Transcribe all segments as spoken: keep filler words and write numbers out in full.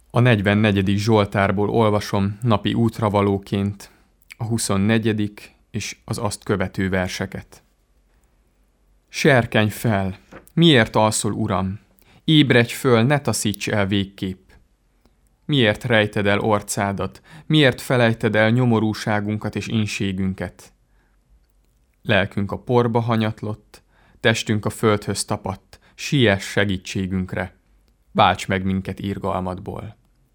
A negyvennegyedik Zsoltárból olvasom napi útravalóként a huszonnegyedik és az azt követő verseket. Serkenj fel! Miért alszol, Uram? Ébredj föl, ne taszíts el végképp! Miért rejted el orcádat? Miért felejted el nyomorúságunkat és inségünket? Lelkünk a porba hanyatlott, testünk a földhöz tapadt, siess segítségünkre, válts meg minket irgalmadból.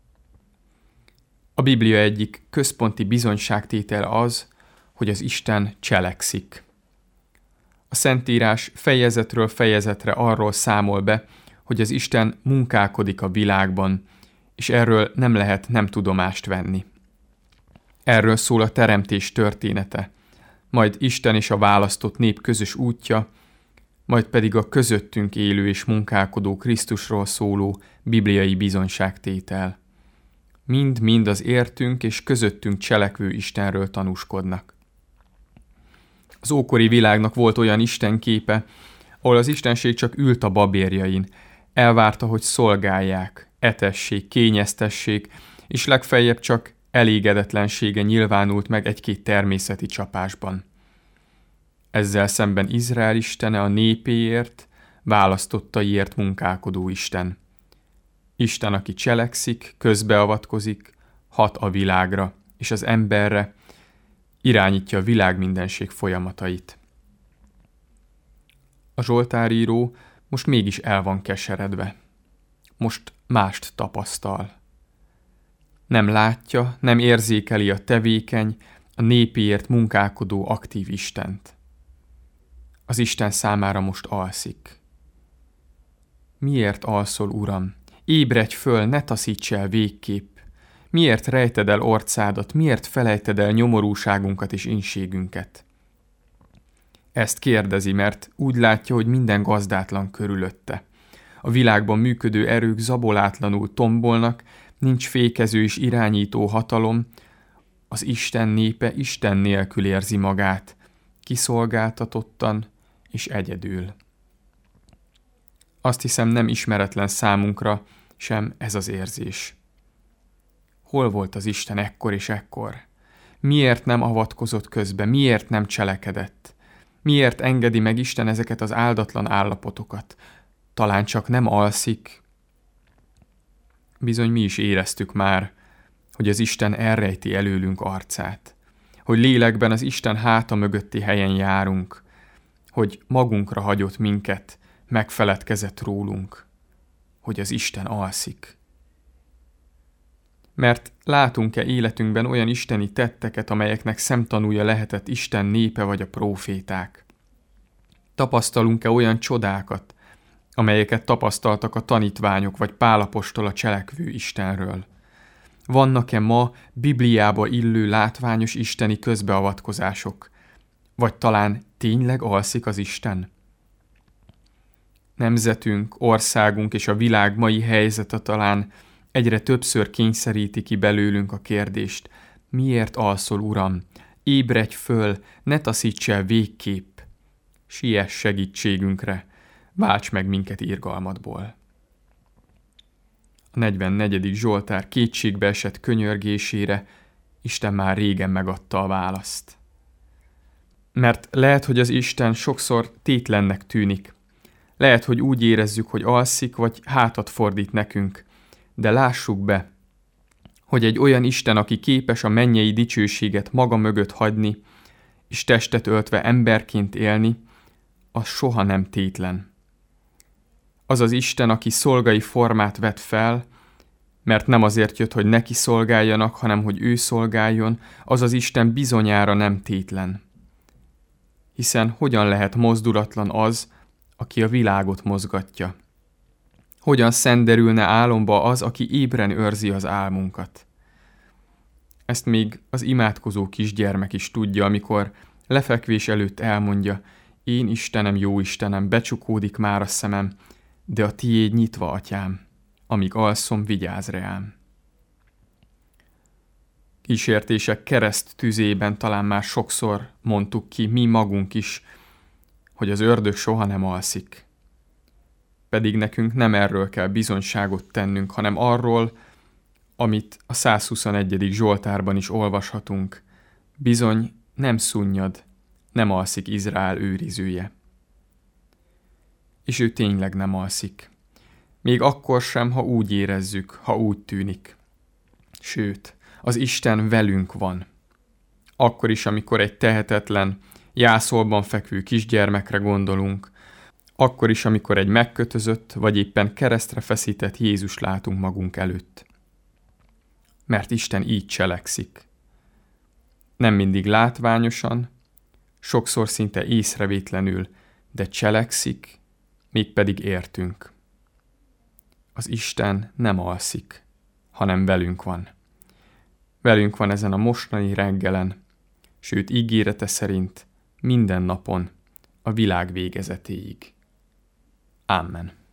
A Biblia egyik központi bizonyságtétele az, hogy az Isten cselekszik. A Szentírás fejezetről fejezetre arról számol be, hogy az Isten munkálkodik a világban, és erről nem lehet nem tudomást venni. Erről szól a teremtés története, majd Isten és a választott nép közös útja, majd pedig a közöttünk élő és munkálkodó Krisztusról szóló bibliai bizonyságtétel. Mind-mind az értünk és közöttünk cselekvő Istenről tanúskodnak. Az ókori világnak volt olyan istenképe, ahol az istenség csak ült a babérjain, elvárta, hogy szolgálják, etessék, kényeztessék, és legfeljebb csak elégedetlensége nyilvánult meg egy-két természeti csapásban. Ezzel szemben Izrael istene a népéért, választottaiért munkálkodó Isten. Isten, aki cselekszik, közbeavatkozik, hat a világra és az emberre, irányítja a világ mindenség folyamatait. A zsoltáríró most mégis el van keseredve. Most mást tapasztal. Nem látja, nem érzékeli a tevékeny, a népéért munkálkodó aktív Istent. Az Isten számára most alszik. Miért alszol, Uram? Ébredj föl, ne taszíts el végképp. Miért rejted el orcádat, miért felejted el nyomorúságunkat és inségünket? Ezt kérdezi, mert úgy látja, hogy minden gazdátlan körülötte. A világban működő erők zabolátlanul tombolnak, nincs fékező és irányító hatalom, az Isten népe Isten nélkül érzi magát, kiszolgáltatottan és egyedül. Azt hiszem, nem ismeretlen számunkra sem ez az érzés. Hol volt az Isten ekkor és ekkor? Miért nem avatkozott közbe? Miért nem cselekedett? Miért engedi meg Isten ezeket az áldatlan állapotokat? Talán csak nem alszik? Bizony mi is éreztük már, hogy az Isten elrejti előlünk arcát, hogy lélekben az Isten háta mögötti helyen járunk, hogy magunkra hagyott minket, megfeledkezett rólunk, hogy az Isten alszik. Mert látunk-e életünkben olyan isteni tetteket, amelyeknek szemtanúja lehetett Isten népe vagy a próféták? Tapasztalunk-e olyan csodákat, amelyeket tapasztaltak a tanítványok vagy Pál apostol a cselekvő Istenről? Vannak-e ma Bibliába illő látványos isteni közbeavatkozások? Vagy talán tényleg alszik az Isten? Nemzetünk, országunk és a világ mai helyzete talán egyre többször kényszeríti ki belőlünk a kérdést: miért alszol, Uram? Ébredj föl, ne taszíts el végképp. Siess segítségünkre, válts meg minket irgalmadból. A negyvennegyedik Zsoltár kétségbe esett könyörgésére Isten már régen megadta a választ. Mert lehet, hogy az Isten sokszor tétlennek tűnik. Lehet, hogy úgy érezzük, hogy alszik, vagy hátat fordít nekünk, de lássuk be, hogy egy olyan Isten, aki képes a mennyei dicsőséget maga mögött hagyni, és testet öltve emberként élni, az soha nem tétlen. Az az Isten, aki szolgai formát vett fel, mert nem azért jött, hogy neki szolgáljanak, hanem hogy ő szolgáljon, az az Isten bizonyára nem tétlen. Hiszen hogyan lehet mozdulatlan az, aki a világot mozgatja? Hogyan szenderülne álomba az, aki ébren őrzi az álmunkat? Ezt még az imádkozó kisgyermek is tudja, amikor lefekvés előtt elmondja: én Istenem, jó Istenem, becsukódik már a szemem, de a tiéd nyitva, atyám, amíg alszom, vigyázz reám. Kísértések kereszt tüzében talán már sokszor mondtuk ki mi magunk is, hogy az ördög soha nem alszik. Pedig nekünk nem erről kell bizonyságot tennünk, hanem arról, amit a százhuszonegyedik Zsoltárban is olvashatunk, bizony nem szunnyad, nem alszik Izrael őrizője. És ő tényleg nem alszik. Még akkor sem, ha úgy érezzük, ha úgy tűnik. Sőt, az Isten velünk van. Akkor is, amikor egy tehetetlen, jászolban fekvő kisgyermekre gondolunk, akkor is, amikor egy megkötözött, vagy éppen keresztre feszített Jézus látunk magunk előtt. Mert Isten így cselekszik. Nem mindig látványosan, sokszor szinte észrevétlenül, de cselekszik, mégpedig értünk. Az Isten nem alszik, hanem velünk van. Velünk van ezen a mostani reggelen, sőt ígérete szerint minden napon, a világ végezetéig. Amen.